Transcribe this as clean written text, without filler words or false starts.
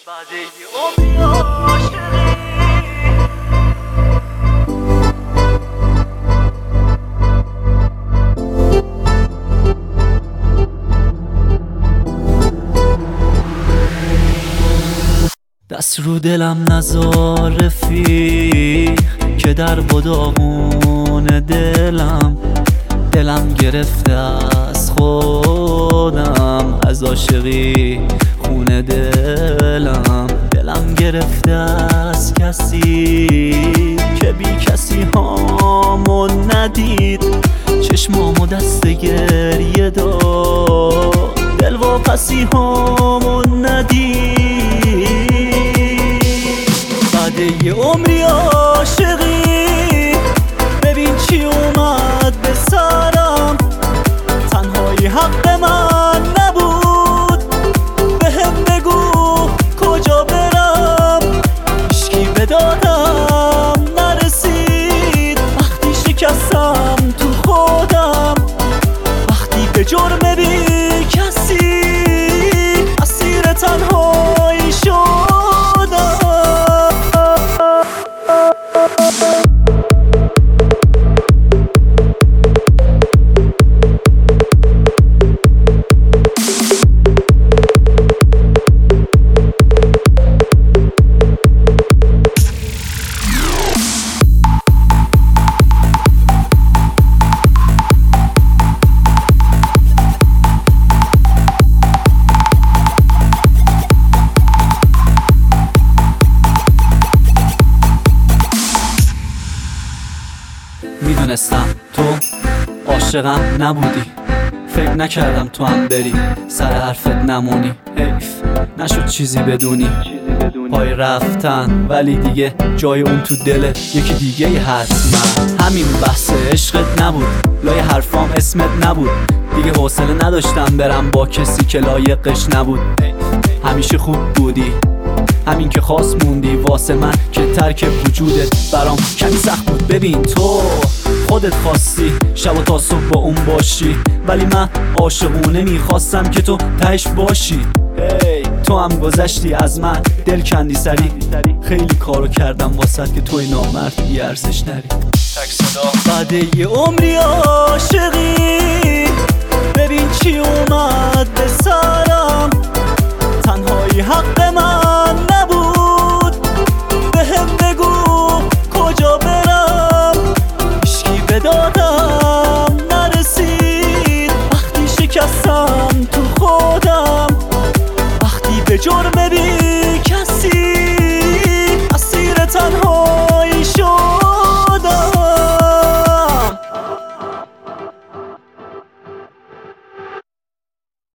بعد عمری عاشقی دست رو دلم نذار رفیق که در بداغون دلم گرفته از خودم، از عاشقی خون دلم گرفته از کسی که بی کسی هامو ندید، چشمامو دست گریه داد، دل واپسی هامو ندید. بعد یه عمری عاشقی ببین چی اومد به سرم، تنهایی حق من نبود، بهم بگو کجا برم، هیچکی به دادم نرسید، وقتی شکستم تو خودم، وقتی به جرم بی کسی اسیر تنهایی شدم. میدونستم تو عاشقم نبودی، فکر نکردم تو هم بری سر حرفت نمونی، حیف نشد چیزی بدونی پای رفتن، ولی دیگه جای اون تو دلت یکی دیگه حتما. همین بحث عشقت نبود، لای حرفام اسمت نبود، دیگه حوصله نداشتم برم با کسی که لایقش نبود. همیشه خوب بودی، همین که خاص موندی واسه من که ترک وجودت برام کمی سخت بود. ببین تو خودت خواستی شب و تا صبح با اون باشی، ولی من عاشقونه میخواستم که تو تهش باشی. تو هم گذشتی از من، دل کندی سری، خیلی کارو کردم واسه که توی نامرد بی ارزش نری. بعد یه عمری عاشقی ببین چی اومد به سرم، تنهایی حق من نبود، بهم بگو کجا برم، هیچکی به دادم نرسید، وقتی شکستم تو خودم، وقتی به جرم بی